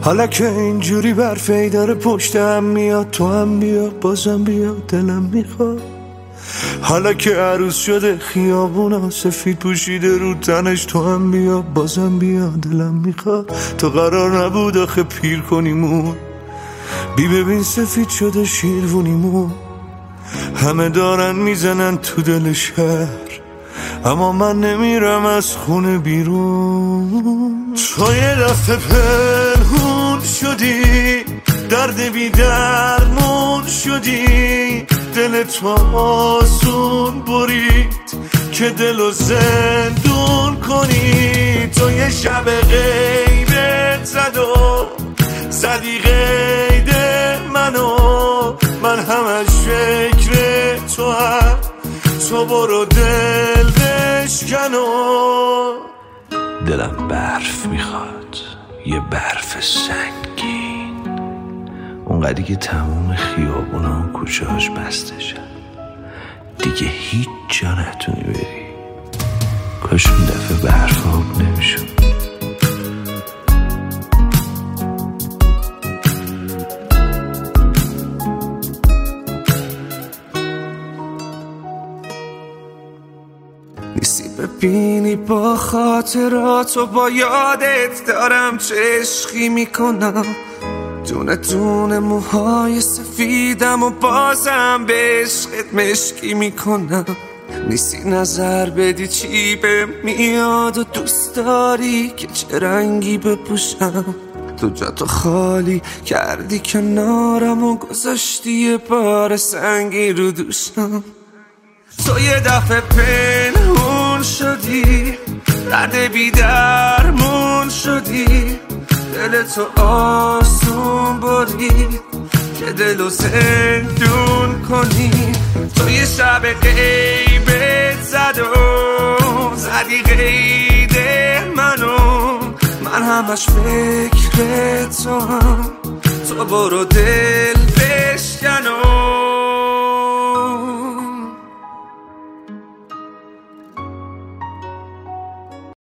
حالا که اینجوری برفی داره پشتم میاد، تو هم بیا بازم بیا دلم میخواد. حالا که عروس شده خیابونا سفید پوشیده رو تنش، تو هم بیا بازم بیا دلم میخواد. تو قرار نبود آخه پیر کنیمون، بی ببین سفید شده شیروونیمون. همه دارن میزنن تو دل شهر، اما من نمیرم از خونه بیرون. تو یه دفعه پنهون شدی، درد بی درمون شدی، دل تو آسون برید که دلو زندون کنی. تو یه شب غیبت زد و زدی قید منو، من همش فکر تو هم، تو برو دل بشکنو. دلم برف میخواد، یه برف سنگین، اونقدری که تموم خیابونا و کوچه هاش بسته شد، دیگه هیچ جا نتونی بری. کاش اون دفعه برف آب نمیشد. نیستی ببینی با خاطرات و با یادت دارم چه عشقی میکنم، دونه دونه موهای سفیدم و بازم به عشقت مشکی میکنم. نیستی نظر بدی چی به میاد و دوست داری که چه رنگی بپوشم. تو جاتو خالی کردی کنارم و گذاشتی یه بار سنگی رو دوشم. تو یه دفعه پنهون شدی، درد بی درمون شدی، دل تو آسون برید که دلو زندون کنی. تو یه شب غیبت زد و زدی قید منو، من همش فکر تو هم، تو برو دل